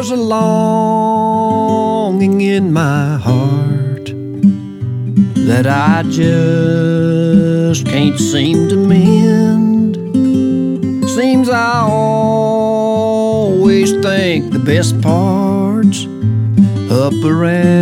There's a longing in my heart that I just can't seem to mend. Seems I always think the best parts up around